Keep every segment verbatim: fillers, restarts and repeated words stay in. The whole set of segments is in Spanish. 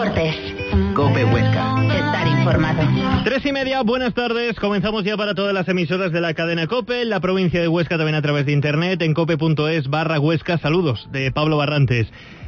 Deportes. COPE Huesca. Estar informado. Tres y media, buenas tardes. Comenzamos ya para todas las emisoras de la cadena COPE, en la provincia de Huesca también a través de internet, en cope.es barra Huesca. Saludos de Pablo Barrantes.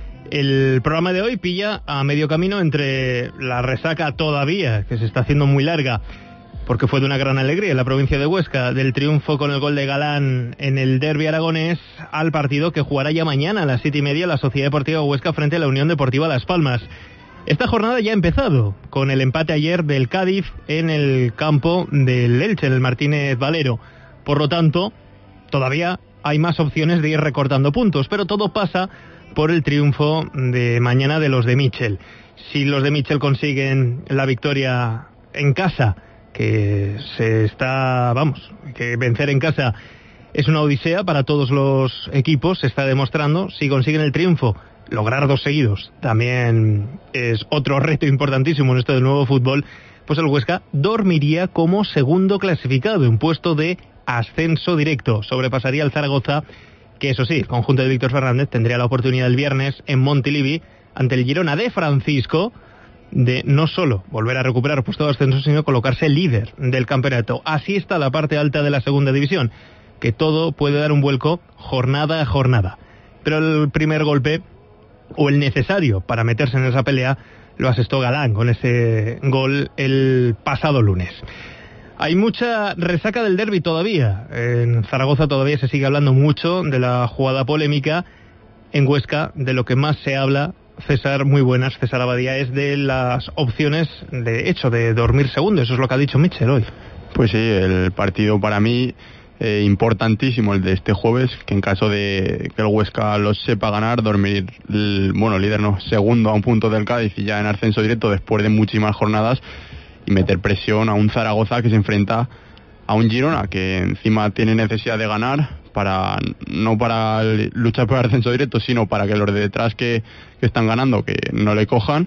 El programa de hoy pilla a medio camino entre la resaca todavía, que se está haciendo muy larga, porque fue de una gran alegría en la provincia de Huesca, del triunfo con el gol de Galán en el derbi aragonés, al partido que jugará ya mañana a las siete y media la Sociedad Deportiva Huesca frente a la Unión Deportiva Las Palmas. Esta jornada ya ha empezado, con el empate ayer del Cádiz en el campo del Elche, en el Martínez Valero. Por lo tanto, todavía hay más opciones de ir recortando puntos, pero todo pasa por el triunfo de mañana de los de Michel. Si los de Michel consiguen la victoria en casa, que se está, vamos, que vencer en casa es una odisea para todos los equipos, se está demostrando. Si consiguen el triunfo, lograr dos seguidos también es otro reto importantísimo en esto del nuevo fútbol. Pues el Huesca dormiría como segundo clasificado en puesto de ascenso directo, sobrepasaría al Zaragoza, que eso sí, el conjunto de Víctor Fernández tendría la oportunidad el viernes en Montilivi ante el Girona de Francisco de no solo volver a recuperar puesto de ascenso, sino colocarse líder del campeonato. Así está la parte alta de la segunda división, que todo puede dar un vuelco jornada a jornada. Pero el primer golpe, o el necesario para meterse en esa pelea, lo asestó Galán con ese gol el pasado lunes. Hay mucha resaca del derbi todavía. En Zaragoza todavía se sigue hablando mucho de la jugada polémica. En Huesca, de lo que más se habla, César, muy buenas, César Abadía, es de las opciones de hecho de dormir segundo. Eso es lo que ha dicho Michel hoy. Pues sí, el partido para mí eh, importantísimo, el de este jueves, que en caso de que el Huesca lo sepa ganar, dormir, el, bueno, líder no, segundo a un punto del Cádiz y ya en ascenso directo después de muchísimas jornadas, y meter presión a un Zaragoza que se enfrenta a un Girona que encima tiene necesidad de ganar, para no para luchar por el ascenso directo, sino para que los de detrás que, que están ganando que no le cojan.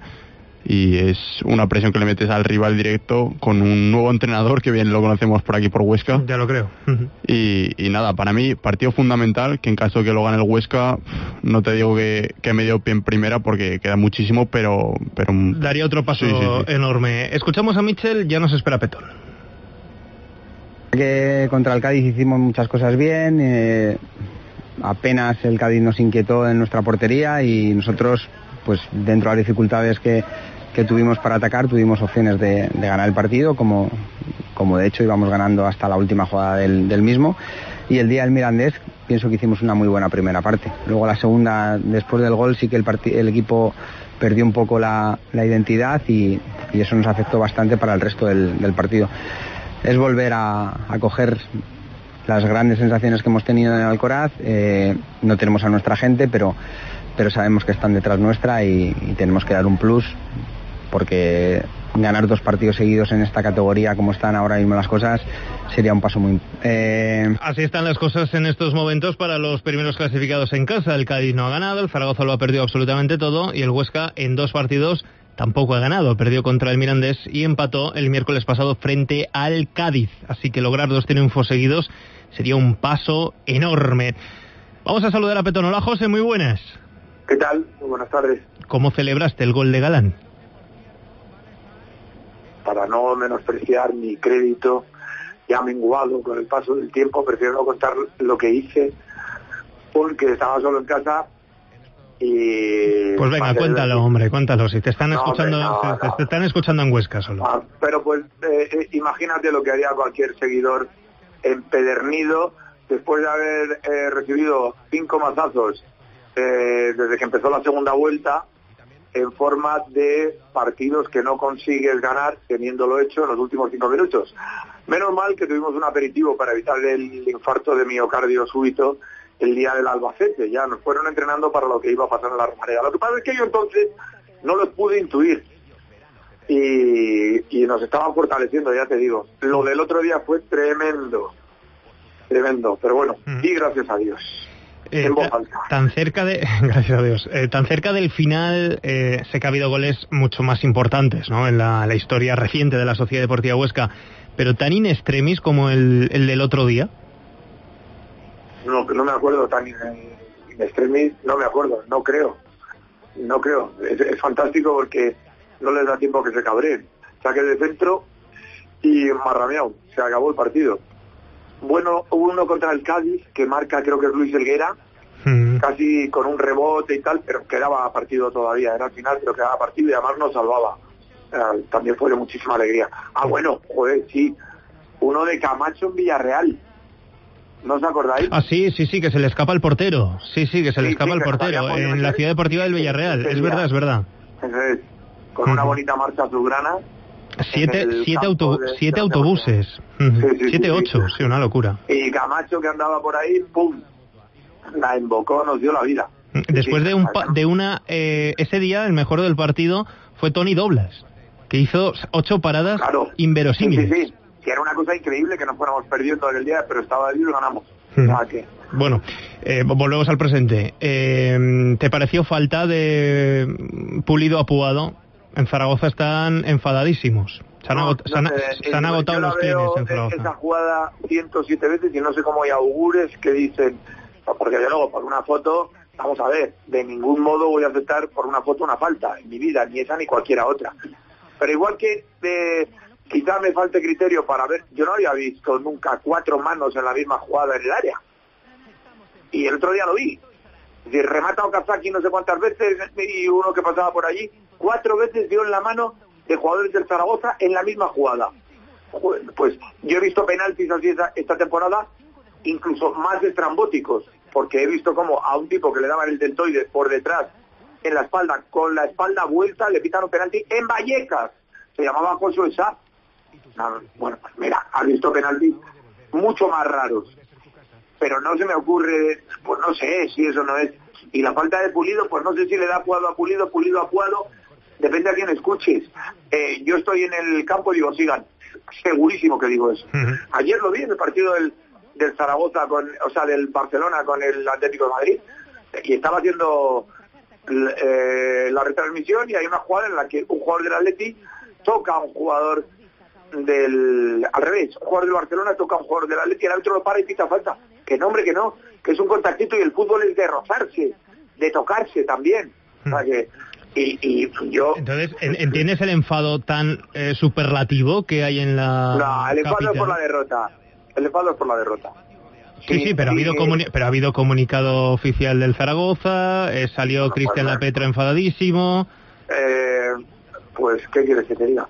Y es una presión que le metes al rival directo con un nuevo entrenador que bien lo conocemos por aquí por Huesca. Ya lo creo. y, y nada, para mí partido fundamental, que en caso de que lo gane el Huesca, no te digo que, que me dio pie en primera porque queda muchísimo, pero, pero daría otro paso sí, sí, sí. enorme. Escuchamos a Michel, ya nos espera Petón. Que contra el Cádiz hicimos muchas cosas bien, eh, apenas el Cádiz nos inquietó en nuestra portería y nosotros, pues dentro de las dificultades que, que tuvimos para atacar, tuvimos opciones de, de ganar el partido, como, como de hecho íbamos ganando hasta la última jugada del, del mismo. Y el día del Mirandés pienso que hicimos una muy buena primera parte. Luego la segunda, después del gol, sí que el, part- el equipo perdió un poco la, la identidad y, y eso nos afectó bastante para el resto del, del partido. Es volver a, a coger las grandes sensaciones que hemos tenido en el Alcoraz. Eh, no tenemos a nuestra gente, pero, pero sabemos que están detrás nuestra y, y tenemos que dar un plus, porque ganar dos partidos seguidos en esta categoría, como están ahora mismo las cosas, sería un paso muy... Eh... Así están las cosas en estos momentos para los primeros clasificados en casa. El Cádiz no ha ganado, el Zaragoza lo ha perdido absolutamente todo y el Huesca en dos partidos tampoco ha ganado, perdió contra el Mirandés y empató el miércoles pasado frente al Cádiz. Así que lograr dos triunfos seguidos sería un paso enorme. Vamos a saludar a Petón. Hola, José, muy buenas. ¿Qué tal? Muy buenas tardes. ¿Cómo celebraste el gol de Galán? Para no menospreciar mi crédito ya menguado con el paso del tiempo, prefiero no contar lo que hice porque estaba solo en casa. Y pues venga, cuéntalo, hombre, cuéntalo. Si te están no, escuchando, hombre, no, te, no. te están escuchando en Huesca solo. Ah, pero pues eh, eh, imagínate lo que haría cualquier seguidor empedernido después de haber eh, recibido cinco mazazos eh, desde que empezó la segunda vuelta, en forma de partidos que no consigues ganar teniéndolo hecho en los últimos cinco minutos. Menos mal que tuvimos un aperitivo para evitar el infarto de miocardio súbito el día del Albacete. Ya nos fueron entrenando para lo que iba a pasar en la Romareda. Lo que pasa es que yo entonces no los pude intuir y, y nos estaban fortaleciendo, ya te digo. Lo del otro día fue tremendo, tremendo, pero bueno, y gracias a Dios. Eh, en voz alta. Tan cerca de, gracias a Dios, eh, tan cerca del final, eh, sé que ha habido goles mucho más importantes, ¿no? En la, la historia reciente de la Sociedad Deportiva Huesca, pero tan in extremis como el, el del otro día. No, no me acuerdo tan in, in extremis, no me acuerdo, no creo, no creo. Es, es fantástico porque no les da tiempo a que se cabreen. Saque de centro y marrameado, se acabó el partido. Bueno, hubo uno contra el Cádiz, que marca, creo que es Luis Helguera, mm. casi con un rebote y tal, pero quedaba partido todavía, era al final, pero quedaba partido y además nos salvaba. Eh, también fue de muchísima alegría. Ah, bueno, joder, sí, uno de Camacho en Villarreal. ¿No os acordáis? Ah, sí, sí, sí, que se le escapa el portero. Sí, sí, que se le sí, escapa sí, el portero en la Ciudad Deportiva del Villarreal. Es verdad, es verdad. Entonces, con una bonita marcha azulgrana. Siete, siete, autobu de, siete de autobuses. Sí, sí, siete, sí, ocho, sí. sí, una locura. Y Camacho, que andaba por ahí, ¡pum! La invocó, nos dio la vida. Después sí, de, un pa de una... Eh, ese día, el mejor del partido fue Tony Doblas, que hizo ocho paradas claro. inverosímiles. Sí, sí, sí. Que era una cosa increíble que nos fuéramos perdiendo en el día, pero estaba ahí y ganamos. Hmm. O sea que... Bueno, eh, volvemos al presente. Eh, ¿Te pareció falta de Pulido a Puado? En Zaragoza están enfadadísimos. Se han, no, agot no sé, se han, se han agotado los clines en Zaragoza. Esa jugada ciento siete veces y no sé cómo hay augures que dicen... Porque de luego, por una foto, vamos a ver, de ningún modo voy a aceptar por una foto una falta en mi vida, ni esa ni cualquiera otra. Pero igual que... de quizá me falte criterio para ver, yo no había visto nunca cuatro manos en la misma jugada en el área. Y el otro día lo vi. Es decir, remata Okazaki no sé cuántas veces y uno que pasaba por allí, cuatro veces dio en la mano de jugadores del Zaragoza en la misma jugada. Pues yo he visto penaltis así esta, esta temporada, incluso más estrambóticos, porque he visto como a un tipo que le daban el deltoide por detrás, en la espalda, con la espalda vuelta, le pitaron penalti en Vallecas. Se llamaba Josué Sá. No, bueno, pues mira, has visto penaltis mucho más raros, pero no se me ocurre, pues no sé si eso no es. Y la falta de Pulido, pues no sé si le da Puado a Pulido, Pulido a Puado, depende a quién escuches. Eh, yo estoy en el campo y digo, sigan, segurísimo que digo eso. Uh-huh. Ayer lo vi en el partido del, del Zaragoza, con, o sea, del Barcelona con el Atlético de Madrid, y estaba haciendo eh, la retransmisión y hay una jugada en la que un jugador del Atleti toca a un jugador del... al revés, un jugador del Barcelona toca a un jugador del Atleti y el árbitro lo para y pita falta. Que no, hombre, que no, que es un contactito y el fútbol es de rozarse, de tocarse también. O sea que... Y, y yo... Entonces, ¿entiendes el enfado tan eh, superlativo que hay en la No, el enfado capital? es por la derrota. El enfado es por la derrota. Sí, sí, sí, pero, sí, ha habido comuni pero ha habido comunicado oficial del Zaragoza, eh, salió no, Cristian pues, Lapetra enfadadísimo... Eh, pues, ¿qué quieres que te diga?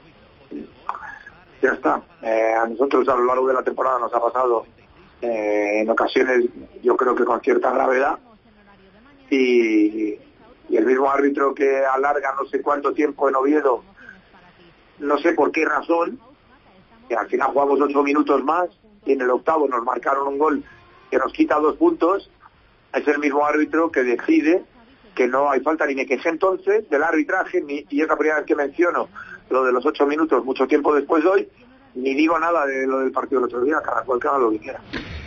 Ya está. Eh, a nosotros a lo largo de la temporada nos ha pasado eh, en ocasiones, yo creo que con cierta gravedad, y, y el mismo árbitro que alarga no sé cuánto tiempo en Oviedo, no sé por qué razón, que al final jugamos ocho minutos más y en el octavo nos marcaron un gol que nos quita dos puntos, es el mismo árbitro que decide que no hay falta, ni me quejé entonces del arbitraje, ni, y es la primera vez que menciono lo de los ocho minutos mucho tiempo después de hoy, ni digo nada de lo del partido del otro día, cada cual que haga lo que quiera.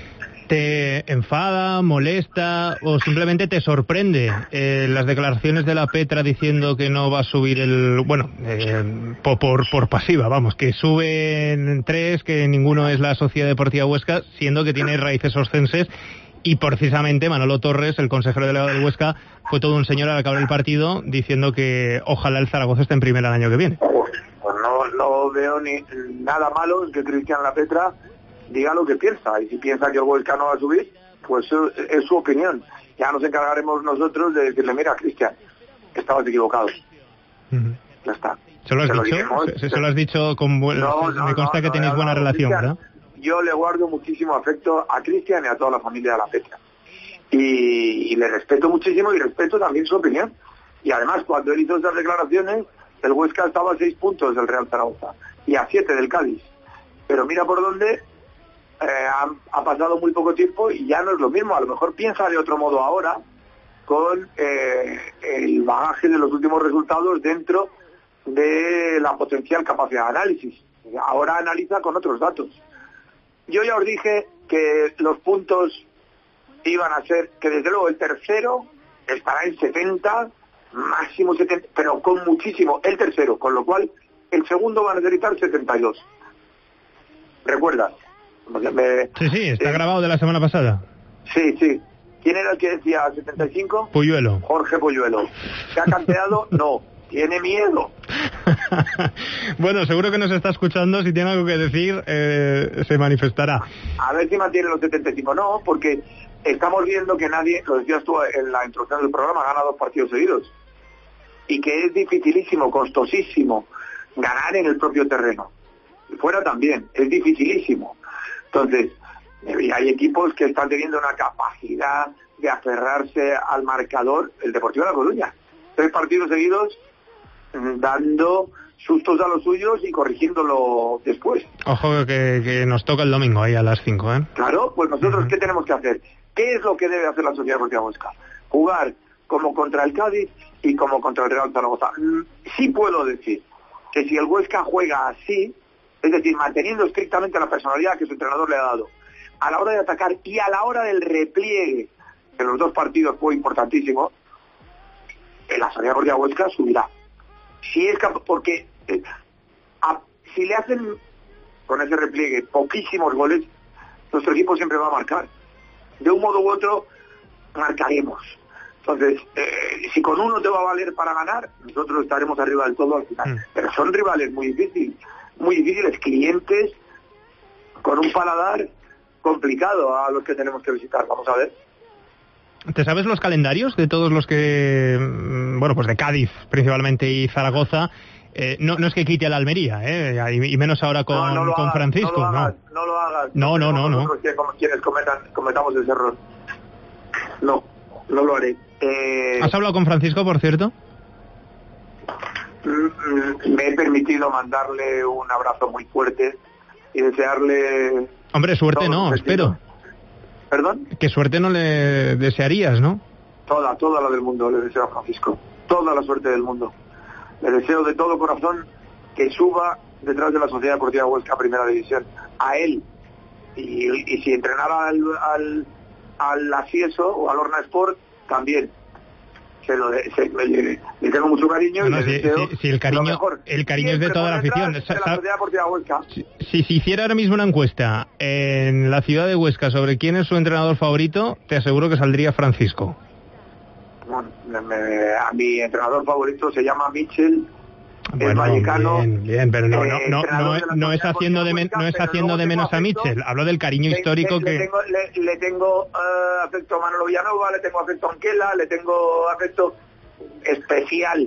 ¿Te enfada, molesta o simplemente te sorprende eh, las declaraciones de Lapetra diciendo que no va a subir el... bueno, eh, por, por, por pasiva, vamos, que suben tres, que ninguno es la Sociedad Deportiva Huesca, siendo que tiene raíces oscenses? Y precisamente Manolo Torres, el consejero delegado del Huesca, fue todo un señor al acabar el partido diciendo que ojalá el Zaragoza esté en primera el año que viene. Pues no, no veo ni nada malo en que Cristian Lapetra diga lo que piensa, y si piensa que el Huesca no va a subir, pues es su opinión. Ya nos encargaremos nosotros de decirle, mira, Cristian, estabas equivocado. Uh-huh. Ya está. ¿Se lo has se dicho? Lo dijimos, ¿Se, se lo has dicho con buen... no, Me no, consta no, que no, tenéis no, buena no, relación, Cristian, ¿verdad? Yo le guardo muchísimo afecto a Cristian y a toda la familia de Lapetra. Y, y le respeto muchísimo y respeto también su opinión. Y además, cuando él hizo esas declaraciones, el Huesca estaba a seis puntos del Real Zaragoza y a siete del Cádiz. Pero mira por dónde eh, ha, ha pasado muy poco tiempo y ya no es lo mismo. A lo mejor piensa de otro modo ahora, con eh, el bagaje de los últimos resultados dentro de la potencial capacidad de análisis. Ahora analiza con otros datos. Yo ya os dije que los puntos iban a ser, que desde luego el tercero estará en setenta, máximo setenta, pero con muchísimo el tercero, con lo cual el segundo va a necesitar setenta y dos. ¿Recuerdas? Me, sí, sí, está eh, grabado de la semana pasada. Sí, sí. ¿Quién era el que decía setenta y cinco? Puyuelo. Jorge Puyuelo. ¿Se ha canteado? No. tiene miedo. Bueno, seguro que nos está escuchando. Si tiene algo que decir, eh, se manifestará. A ver si mantiene los setenta y cinco. No, porque estamos viendo que nadie, lo decías tú en la introducción del programa, gana dos partidos seguidos. Y que es dificilísimo, costosísimo ganar en el propio terreno. Y fuera también, es dificilísimo. Entonces, hay equipos que están teniendo una capacidad de aferrarse al marcador. El Deportivo de La Coruña, tres partidos seguidos dando sustos a los suyos y corrigiéndolo después. Ojo que, que nos toca el domingo ahí a las cinco, ¿eh? Claro, pues nosotros, uh-huh. ¿qué tenemos que hacer? ¿Qué es lo que debe hacer la Sociedad Deportiva Huesca? Jugar como contra el Cádiz y como contra el Real Zaragoza. Sí puedo decir que si el Huesca juega así, es decir, manteniendo estrictamente la personalidad que su entrenador le ha dado, a la hora de atacar y a la hora del repliegue, que los dos partidos fue importantísimo, la Sociedad Deportiva Huesca subirá. Si es capaz, porque eh, a, si le hacen con ese repliegue poquísimos goles, nuestro equipo siempre va a marcar. De un modo u otro, marcaremos. Entonces, eh, si con uno te va a valer para ganar, nosotros estaremos arriba del todo al final. Mm. Pero son rivales muy difíciles, muy difíciles, clientes con un paladar complicado a los que tenemos que visitar. Vamos a ver. ¿Te sabes los calendarios de todos los que, bueno, pues de Cádiz principalmente y Zaragoza? Eh, no, no es que quite a la Almería, eh, y, y menos ahora con, no, no lo con hagas, Francisco, no. Lo hagas, no. no lo hagas. No, no, no, no. Que, como quienes cometan, cometamos ese error. No, no lo haré. Eh, ¿Has hablado con Francisco, por cierto? Me he permitido mandarle un abrazo muy fuerte y desearle... Hombre, suerte no, espero. ¿Perdón? ¿Qué suerte no le desearías, no? Toda, toda la del mundo le deseo a Francisco. Toda la suerte del mundo. Le deseo de todo corazón que suba detrás de la Sociedad Deportiva Huesca a Primera División. A él. Y, y si entrenara al, al, al Asieso o al Orna Sport, también. Se lo de, se, le, le, le tengo mucho cariño no, y le si, deseo si, si el cariño, lo mejor. El cariño es de toda la afición. De la Sociedad Deportiva Huesca. Si, si se hiciera ahora mismo una encuesta en la ciudad de Huesca sobre quién es su entrenador favorito, te aseguro que saldría Francisco. Bueno, me, a mi entrenador favorito se llama Michel. Bueno, el vallecano, bien, bien, pero no, no, no, no, de no es haciendo de, men, no es haciendo de menos a Michel. Hablo del cariño le, histórico le, que... Le tengo, le, le tengo uh, afecto a Manolo Villanova, le tengo afecto a Anquela, le tengo afecto especial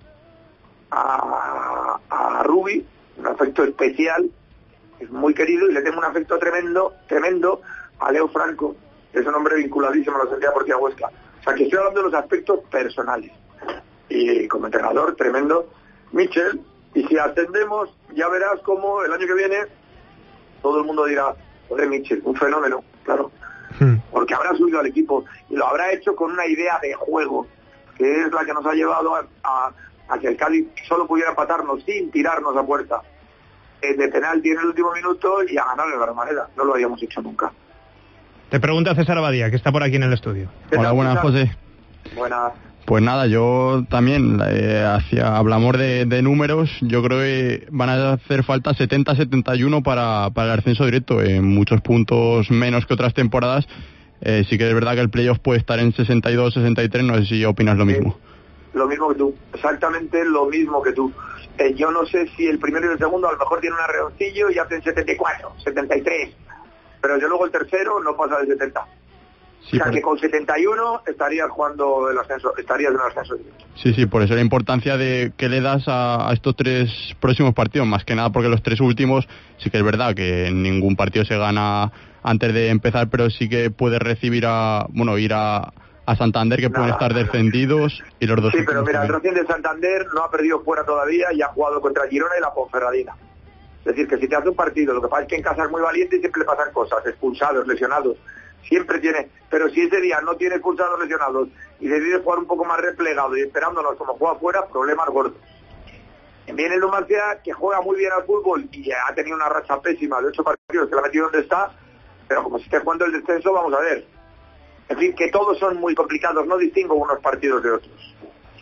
a, a Rubi, un afecto especial, es muy querido, y le tengo un afecto tremendo, tremendo a Leo Franco, que es un hombre vinculadísimo a la Sociedad Deportiva Huesca. O sea, que estoy hablando de los aspectos personales. Y como entrenador, tremendo, Michel, y si ascendemos, ya verás cómo el año que viene todo el mundo dirá, joder, Michel, un fenómeno, claro, hmm. porque habrá subido al equipo y lo habrá hecho con una idea de juego, que es la que nos ha llevado a, a, a que el Cádiz solo pudiera empatarnos sin tirarnos a puerta eh, de penalti en el último minuto y a ganar en la Romareda. No lo habíamos hecho nunca. Te pregunta César Abadía, que está por aquí en el estudio. Hola, buenas, José. Buenas. Pues nada, yo también, eh, hacia, hablamos de, de números, yo creo que van a hacer falta setenta a setenta y uno para, para el ascenso directo, en muchos puntos menos que otras temporadas. Eh, sí que es verdad que el playoff puede estar en sesenta y dos, sesenta y tres, no sé si opinas lo mismo. Sí, lo mismo que tú, exactamente lo mismo que tú. Eh, yo no sé si el primero y el segundo a lo mejor tienen un arreoncillo y hacen setenta y cuatro, setenta y tres, pero desde luego el tercero no pasa de setenta. Sí, o sea, por... que con setenta y uno estarías jugando el ascenso, estarías en el ascenso. Sí, sí, por eso la importancia de que le das a, a estos tres próximos partidos, más que nada porque los tres últimos sí que es verdad que ningún partido se gana antes de empezar, pero sí que puedes recibir a, bueno, ir a, a Santander, que nada, pueden estar descendidos, y los dos. Sí, pero mira, también. El Racing de Santander no ha perdido fuera todavía y ha jugado contra Girona y la Ponferradina. Es decir, que si te hace un partido, lo que pasa es que en casa es muy valiente y siempre le pasan cosas, expulsados, lesionados. Siempre tiene, pero si ese día no tiene expulsados, lesionados y decide jugar un poco más replegado y esperándonos como juega afuera, problemas gordos. Viene el Numancia, que juega muy bien al fútbol y ha tenido una racha pésima de ocho partidos, que la ha metido donde está, pero como si esté jugando el descenso, vamos a ver. En fin, que todos son muy complicados, no distingo unos partidos de otros.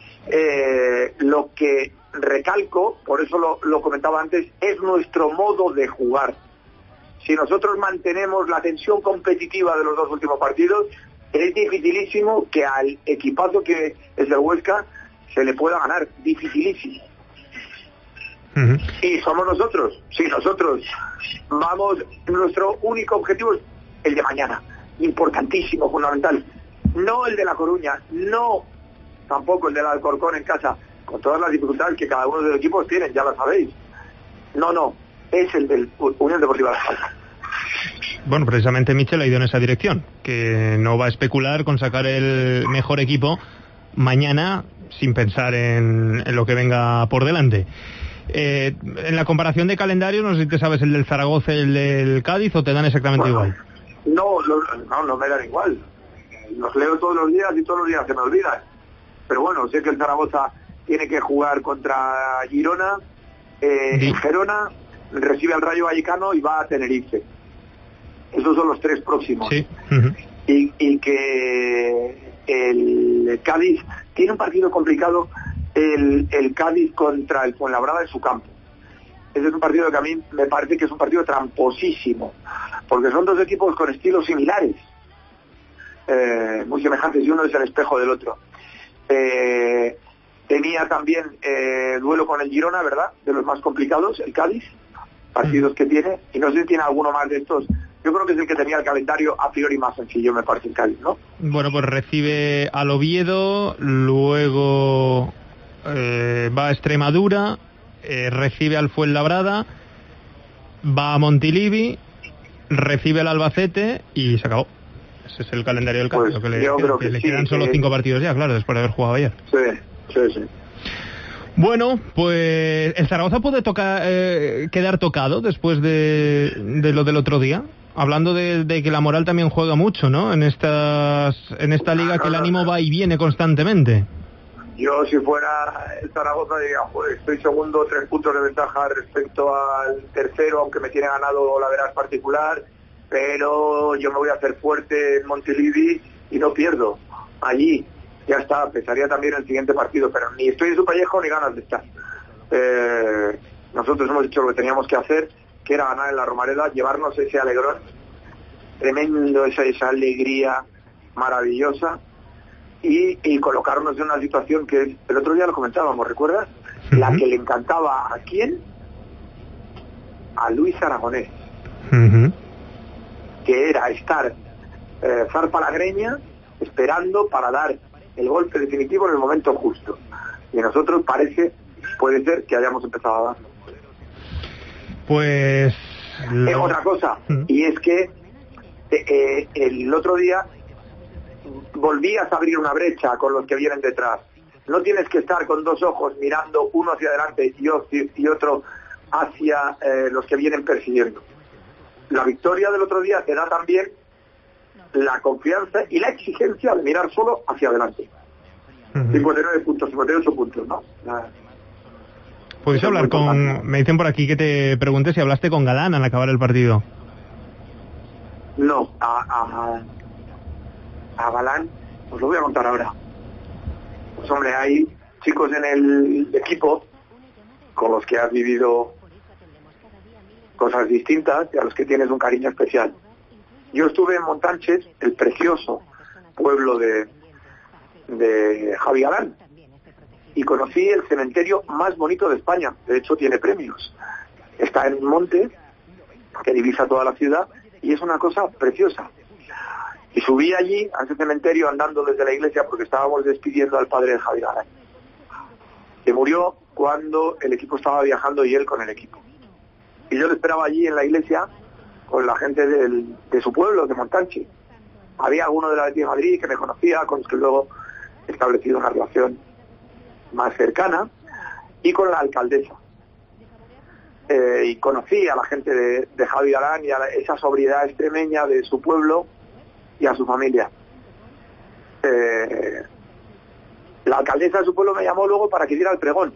Eh, lo que recalco, por eso lo, lo comentaba antes, es nuestro modo de jugar. Si nosotros mantenemos la tensión competitiva de los dos últimos partidos, es dificilísimo que al equipazo que es el Huesca se le pueda ganar, dificilísimo. Uh-huh. Y somos nosotros, sí, nosotros vamos, nuestro único objetivo es el de mañana, importantísimo, fundamental, no el de La Coruña, no tampoco el del Alcorcón en casa, con todas las dificultades que cada uno de los equipos tienen, ya lo sabéis. No, no, es el del Unión Deportiva Las Palmas. Bueno, precisamente Michel ha ido en esa dirección, que no va a especular con sacar el mejor equipo mañana sin pensar en, en lo que venga por delante. Eh, en la comparación de calendario, no sé si te sabes el del Zaragoza y el del Cádiz o te dan exactamente bueno, igual. No, no, no, no me dan igual. Los leo todos los días y todos los días se me olvidan. Pero bueno, sé que el Zaragoza tiene que jugar contra Girona, eh, sí. en Gerona, recibe al Rayo Vallecano y va a Tenerife. Esos son los tres próximos. Sí. Uh-huh. y, y que el Cádiz tiene un partido complicado, el, el Cádiz contra el Fuenlabrada en su campo. Ese es un partido que a mí me parece que es un partido tramposísimo, porque son dos equipos con estilos similares, eh, muy semejantes, y uno es el espejo del otro. Eh, tenía también eh, duelo con el Girona, ¿verdad? De los más complicados, el Cádiz, partidos que tiene, y no sé si tiene alguno más de estos. Yo creo que es el que tenía el calendario a priori más sencillo, me parece, el Cádiz, ¿no? Bueno, pues recibe al Oviedo, luego eh, va a Extremadura, eh, recibe al Fuenlabrada, va a Montilivi, recibe al Albacete y se acabó. Ese es el calendario del Cádiz. Pues que le, yo que, creo que que le sí, quedan solo que... cinco partidos ya, claro, después de haber jugado ayer. Sí, sí, sí. Bueno, pues el Zaragoza puede tocar, eh, quedar tocado después de, de lo del otro día. Hablando de, de que la moral también juega mucho, ¿no? En estas, en esta liga que el ánimo va y viene constantemente. Yo, si fuera el Zaragoza, diría, joder, estoy segundo, tres puntos de ventaja respecto al tercero, aunque me tiene ganado la veraz particular, pero yo me voy a hacer fuerte en Montilivi y no pierdo allí. Ya está, pensaría también en el siguiente partido, pero ni estoy en su pellejo ni ganas de estar. Eh, nosotros hemos hecho lo que teníamos que hacer, que era ganar en la Romareda, llevarnos ese alegrón tremendo, esa, esa alegría maravillosa y, y colocarnos en una situación que el otro día lo comentábamos, ¿recuerdas? Uh-huh. La que le encantaba ¿a quién? A Luis Aragonés. Uh-huh. Que era estar eh, zarpa la greña esperando para dar el golpe definitivo en el momento justo. Y nosotros parece, puede ser que hayamos empezado a darlo. Pues... Lo... Eh, otra cosa, ¿Mm? y es que eh, el otro día volvías a abrir una brecha con los que vienen detrás. No tienes que estar con dos ojos mirando uno hacia adelante y, y otro hacia eh, los que vienen persiguiendo. La victoria del otro día te da también la confianza y la exigencia de mirar solo hacia adelante. Uh-huh. cincuenta y nueve puntos, cincuenta y ocho puntos, ¿no? La... ¿Puedes hablar con... Me dicen por aquí que te pregunte si hablaste con Galán al acabar el partido. No, a, a, a Galán, os lo voy a contar ahora. Pues hombre, hay chicos en el equipo con los que has vivido cosas distintas y a los que tienes un cariño especial. Yo estuve en Montánchez, el precioso pueblo de, de Javi Galán, y conocí el cementerio más bonito de España. De hecho, tiene premios. Está en un monte que divisa toda la ciudad y es una cosa preciosa. Y subí allí, a ese cementerio, andando desde la iglesia porque estábamos despidiendo al padre de Javi Galán, que murió cuando el equipo estaba viajando y él con el equipo. Y yo le esperaba allí en la iglesia con la gente del, de su pueblo, de Montánchez. Había alguno de la Atlético de Madrid que me conocía, con los que luego he establecido una relación más cercana, y con la alcaldesa. Eh, y conocí a la gente de, de Javi Galán y a la, esa sobriedad extremeña de su pueblo y a su familia. Eh, la alcaldesa de su pueblo me llamó luego para que diera el pregón.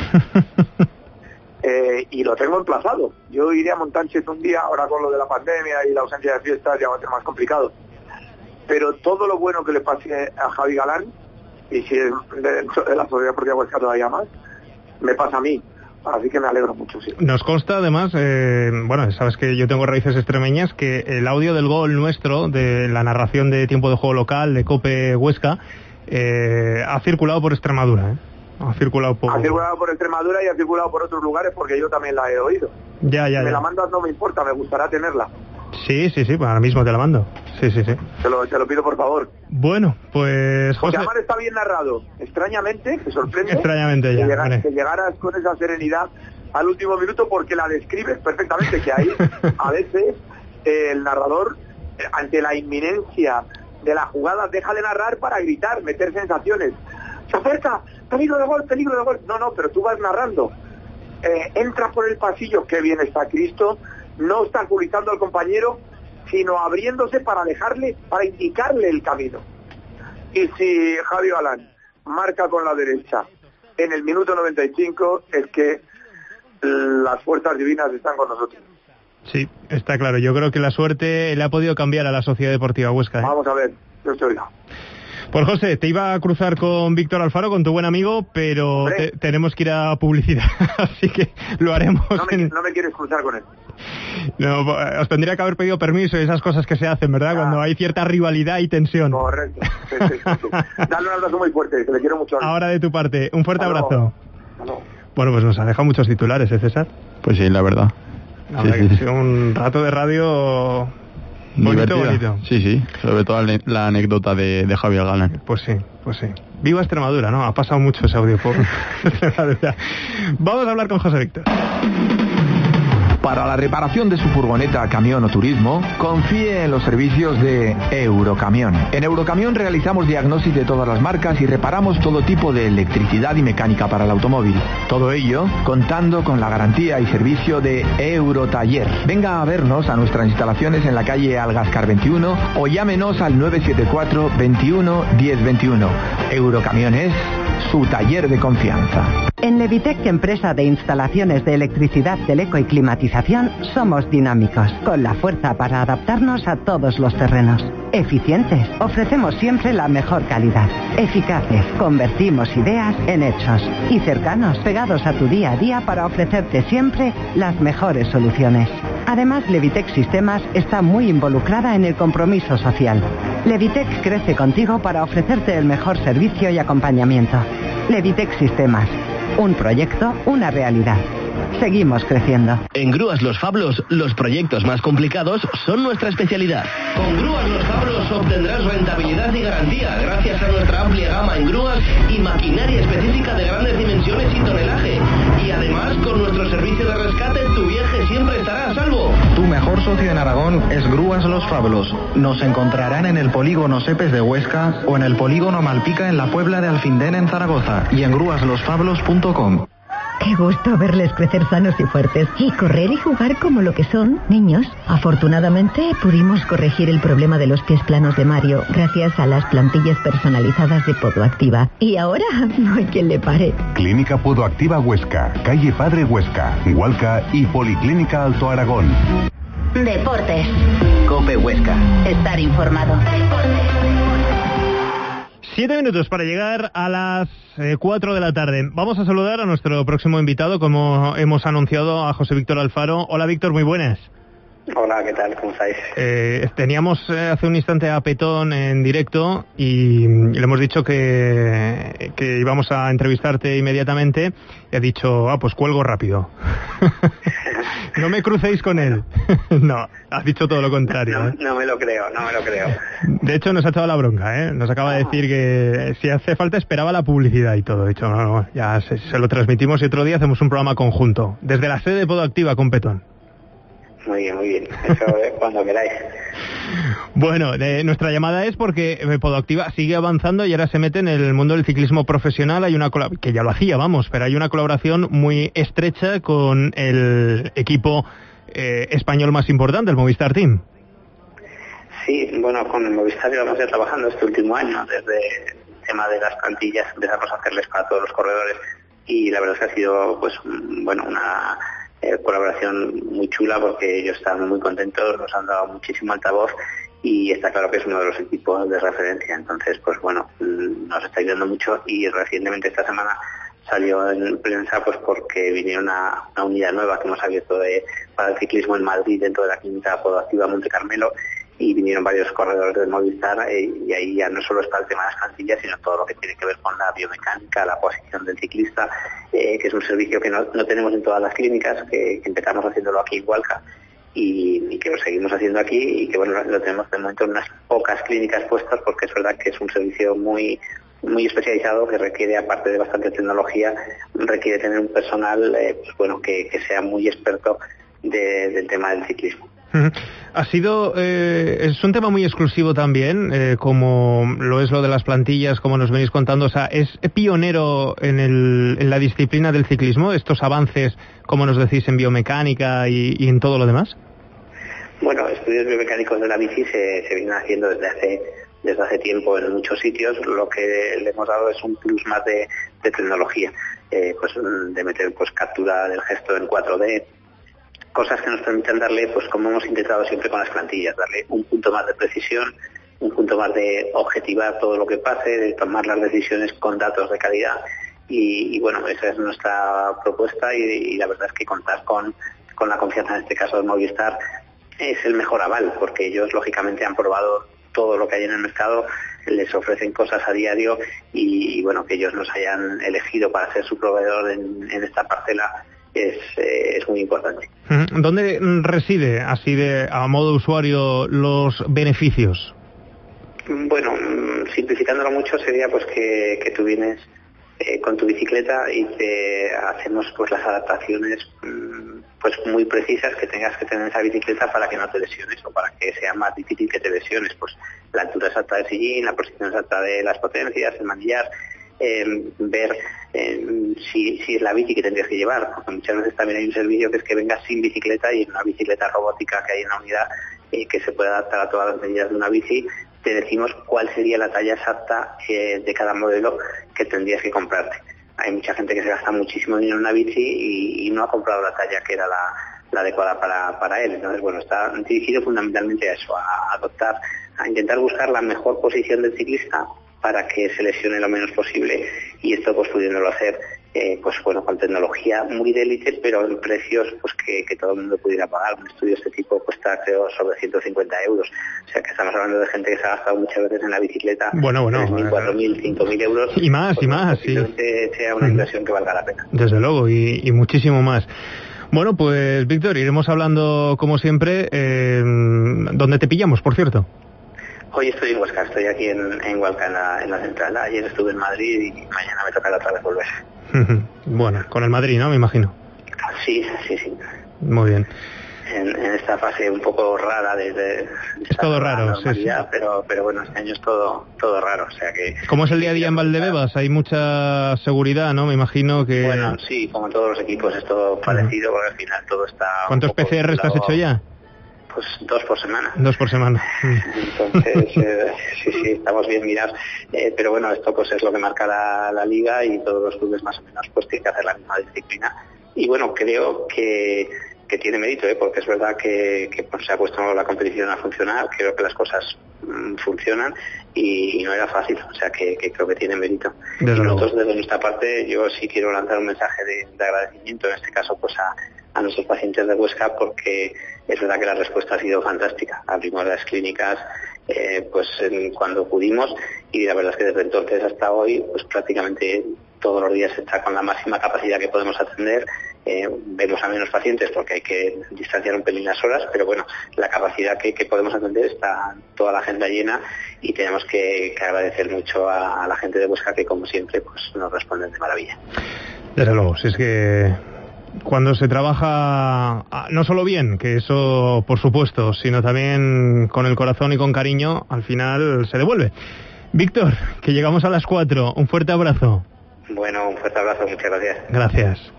Eh, y lo tengo emplazado. Yo iré a Montánchez un día, ahora con lo de la pandemia y la ausencia de fiestas ya va a ser más complicado. Pero todo lo bueno que le pase a Javi Galán, y si es de, de la Sociedad Deportiva Huesca todavía más, me pasa a mí. Así que me alegro mucho, sí. Nos consta además, eh, bueno, sabes que yo tengo raíces extremeñas, que el audio del gol nuestro, de la narración de tiempo de juego local, de COPE Huesca, eh, ha circulado por Extremadura, ¿eh? Ha circulado por... Ha circulado por Extremadura y ha circulado por otros lugares porque yo también la he oído. Ya, ya, si me ya. la mandas no me importa, me gustará tenerla. Sí, sí, sí, pues ahora mismo te la mando. Sí, sí, sí. Te lo, te lo pido por favor. Bueno, pues Porque José... además está bien narrado. Extrañamente, me sorprende Extrañamente ya, que, llegas, vale. que llegaras con esa serenidad al último minuto porque la describes perfectamente, que ahí a veces eh, el narrador, eh, ante la inminencia de la jugada, deja de narrar para gritar, meter sensaciones. Se acerca, peligro de gol, peligro de gol. No, no, pero tú vas narrando. Eh, entra por el pasillo, qué bien está Cristo, no obstaculizando al compañero, sino abriéndose para dejarle, para indicarle el camino. Y si Javi Galán marca con la derecha en el minuto noventa y cinco, es que las fuerzas divinas están con nosotros. Sí, está claro. Yo creo que la suerte le ha podido cambiar a la Sociedad Deportiva Huesca, ¿eh? Vamos a ver, yo estoy ya. Pues José, te iba a cruzar con Víctor Alfaro, con tu buen amigo, pero te, tenemos que ir a publicidad, así que lo haremos. No me, en... no me quieres cruzar con él. No, os tendría que haber pedido permiso y esas cosas que se hacen, ¿verdad? Ah. Cuando hay cierta rivalidad y tensión. Correcto. Sí, sí, sí, sí. Dale un abrazo muy fuerte, que le quiero mucho. Ahora de tu parte, un fuerte Hasta abrazo. Luego. Bueno, pues nos ha dejado muchos titulares, ¿eh, César? Pues sí, la verdad. La sí, verdad sí, que ha sí. sido un rato de radio bonito, Divertida. bonito. Sí, sí, sobre todo la, la anécdota de, de Javier Galán. Pues sí, pues sí. Viva Extremadura, ¿no? Ha pasado mucho ese audio por Extremadura. Vamos a hablar con José Víctor. Para la reparación de su furgoneta, camión o turismo, confíe en los servicios de Eurocamión. En Eurocamión realizamos diagnóstico de todas las marcas y reparamos todo tipo de electricidad y mecánica para el automóvil. Todo ello contando con la garantía y servicio de Eurotaller. Venga a vernos a nuestras instalaciones en la calle Algascar veintiuno o llámenos al nueve siete cuatro, veintiuno, diez veintiuno. Eurocamión es su taller de confianza. En Levitec, empresa de instalaciones de electricidad, teleco y climatización, somos dinámicos, con la fuerza para adaptarnos a todos los terrenos. Eficientes, ofrecemos siempre la mejor calidad. Eficaces, convertimos ideas en hechos. Y cercanos, pegados a tu día a día para ofrecerte siempre las mejores soluciones. Además, Levitec Sistemas está muy involucrada en el compromiso social. Levitec crece contigo para ofrecerte el mejor servicio y acompañamiento. Levitec Sistemas. Un proyecto, una realidad. Seguimos creciendo. En Grúas Los Fablos, los proyectos más complicados son nuestra especialidad. Con Grúas Los Fablos obtendrás rentabilidad y garantía gracias a nuestra amplia gama en grúas y maquinaria específica de grandes dimensiones y tonelaje. Y además, con nuestro servicio de rescate, tu viaje siempre estará a salvo. Tu mejor socio en Aragón es Grúas Los Fablos. Nos encontrarán en el polígono Sepes de Huesca o en el polígono Malpica en la Puebla de Alfindén en Zaragoza y en grúas los fablos punto com. Qué gusto verles crecer sanos y fuertes y correr y jugar como lo que son, niños. Afortunadamente pudimos corregir el problema de los pies planos de Mario gracias a las plantillas personalizadas de Podoactiva. Y ahora no hay quien le pare. Clínica Podoactiva Huesca, calle Padre Huesca, Hualca y Policlínica Alto Aragón. Deportes. Cope Huesca. Estar informado. Siete minutos para llegar a las eh, cuatro de la tarde. Vamos a saludar a nuestro próximo invitado, como hemos anunciado, a José Víctor Alfaro. Hola, Víctor, muy buenas. Hola, ¿qué tal? ¿Cómo estáis? Eh, teníamos eh, hace un instante a Petón en directo y, y le hemos dicho que, que íbamos a entrevistarte inmediatamente y ha dicho, ah, pues cuelgo rápido. No me crucéis con él. No, has dicho todo lo contrario. No, ¿eh? no me lo creo, no me lo creo. De hecho, nos ha echado la bronca, ¿eh? Nos acaba de decir que si hace falta esperaba la publicidad y todo. De hecho, no, no, ya se, se lo transmitimos y otro día hacemos un programa conjunto. Desde la sede de Podoactiva con Petón. Muy bien, muy bien. Eso es cuando queráis. Bueno, eh, nuestra llamada es porque Podoactiva sigue avanzando y ahora se mete en el mundo del ciclismo profesional. Hay una colab- que ya lo hacía, vamos, pero hay una colaboración muy estrecha con el equipo eh, español más importante, el Movistar Team. Sí, bueno, con el Movistar llevamos ya trabajando este último año, desde el tema de las plantillas empezamos a hacerles para todos los corredores y la verdad es que ha sido, pues, bueno, una Eh, colaboración muy chula porque ellos están muy contentos, nos han dado muchísimo altavoz y está claro que es uno de los equipos de referencia, entonces pues bueno, nos está ayudando mucho y recientemente esta semana salió en prensa pues porque vinieron una, una unidad nueva que hemos abierto de, para el ciclismo en Madrid dentro de la clínica Podoactiva Monte Carmelo y vinieron varios corredores del Movistar, eh, y ahí ya no solo está el tema de las plantillas, sino todo lo que tiene que ver con la biomecánica, la posición del ciclista, eh, que es un servicio que no, no tenemos en todas las clínicas, que, que empezamos haciéndolo aquí en Hualca y, y que lo seguimos haciendo aquí, y que bueno, lo tenemos de momento en unas pocas clínicas puestas, porque es verdad que es un servicio muy muy especializado, que requiere, aparte de bastante tecnología, requiere tener un personal eh, pues bueno que, que sea muy experto de, del tema del ciclismo. Ha sido, eh, es un tema muy exclusivo también, eh, como lo es lo de las plantillas, como nos venís contando. O sea, ¿es pionero en, el, en la disciplina del ciclismo, estos avances, como nos decís, en biomecánica y, y en todo lo demás? Bueno, estudios biomecánicos de la bici se, se vienen haciendo desde hace desde hace tiempo en muchos sitios. Lo que le hemos dado es un plus más de, de tecnología, eh, pues de meter pues captura del gesto en cuatro D, cosas que nos permiten darle, pues como hemos intentado siempre con las plantillas, darle un punto más de precisión, un punto más de objetivar todo lo que pase, de tomar las decisiones con datos de calidad, y, y bueno, esa es nuestra propuesta, y, y la verdad es que contar con, con la confianza, en este caso del Movistar, es el mejor aval, porque ellos lógicamente han probado todo lo que hay en el mercado, les ofrecen cosas a diario, y, y bueno, que ellos nos hayan elegido para ser su proveedor en, en esta parcela es, eh, es muy importante. ¿Dónde reside, así de a modo usuario, los beneficios? Bueno, simplificándolo mucho, sería pues que, que tú vienes eh, con tu bicicleta y te hacemos pues las adaptaciones pues muy precisas que tengas que tener esa bicicleta para que no te lesiones, o para que sea más difícil que te lesiones. Pues la altura exacta del sillín, la posición exacta de las potencias, el manillar, eh, ver eh, si, si es la bici que tendrías que llevar, porque muchas veces también hay un servicio que es que vengas sin bicicleta, y en una bicicleta robótica que hay en la unidad, eh, que se puede adaptar a todas las medidas de una bici, te decimos cuál sería la talla exacta eh, de cada modelo que tendrías que comprarte. Hay mucha gente que se gasta muchísimo dinero en una bici y, y no ha comprado la talla que era la, la adecuada para, para él. Entonces, bueno, está dirigido fundamentalmente a eso, a adoptar, a intentar buscar la mejor posición del ciclista para que se lesione lo menos posible, y esto pues pudiéndolo hacer eh, pues bueno, con tecnología muy de élite, pero en precios pues que, que todo el mundo pudiera pagar. Un estudio de este tipo cuesta, creo, sobre ciento cincuenta euros, o sea que estamos hablando de gente que se ha gastado muchas veces en la bicicleta bueno, bueno, tres mil, cuatro mil, cinco mil euros, y más, pues, y más, sí. sea una inversión que valga la pena. Desde luego, y, y muchísimo más. Bueno, pues Víctor, iremos hablando como siempre. Eh, ¿Dónde te pillamos, por cierto? Hoy estoy en Huesca, estoy aquí en, en Hualca, en la, en la central. Ayer estuve en Madrid y mañana me tocará otra vez volver. Bueno, con el Madrid, ¿no? Me imagino. Sí, sí, sí. Muy bien. En, en esta fase un poco rara de, de, de es todo raro, sí, sí. Pero, pero bueno, este año es todo todo raro, o sea que... ¿Cómo es el día a día en Valdebebas? Hay mucha seguridad, ¿no? Me imagino que... Bueno, sí, como todos los equipos es todo parecido, porque al final todo está... ¿Cuántos P C Rs te has hecho ya? Pues dos por semana. Dos por semana. Entonces, eh, sí, sí, estamos bien mirados. Eh, pero bueno, esto pues es lo que marca la, la liga, y todos los clubes más o menos pues tienen que hacer la misma disciplina. Y bueno, creo que, que tiene mérito, ¿eh? Porque es verdad que, que pues, se ha puesto la competición a funcionar. Creo que las cosas mmm, funcionan, y, y no era fácil, o sea que, que creo que tiene mérito. Desde y nosotros luego. desde nuestra parte, yo sí quiero lanzar un mensaje de, de agradecimiento, en este caso pues a, a nuestros pacientes de Huesca, porque es verdad que la respuesta ha sido fantástica. Abrimos las clínicas eh, pues en, cuando pudimos, y la verdad es que desde entonces hasta hoy pues prácticamente todos los días está con la máxima capacidad que podemos atender. Eh, vemos a menos pacientes porque hay que distanciar un pelín las horas, pero bueno, la capacidad que, que podemos atender está toda la agenda llena, y tenemos que, que agradecer mucho a, a la gente de Huesca, que como siempre pues nos responden de maravilla. Desde luego, si es que cuando se trabaja no solo bien, que eso por supuesto, sino también con el corazón y con cariño, al final se devuelve. Víctor, que llegamos a las cuatro, un fuerte abrazo. Bueno, un fuerte abrazo, muchas gracias. Gracias.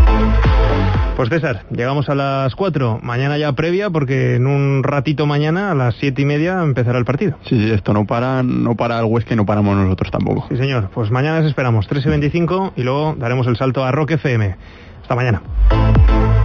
Pues César, llegamos a las cuatro, mañana ya previa, porque en un ratito mañana a las siete y media empezará el partido. Sí, sí, esto no para, no para el Huesca y no paramos nosotros tampoco. Sí señor, pues mañana les esperamos, tres y veinticinco, y luego daremos el salto a Rock F M. Hasta mañana.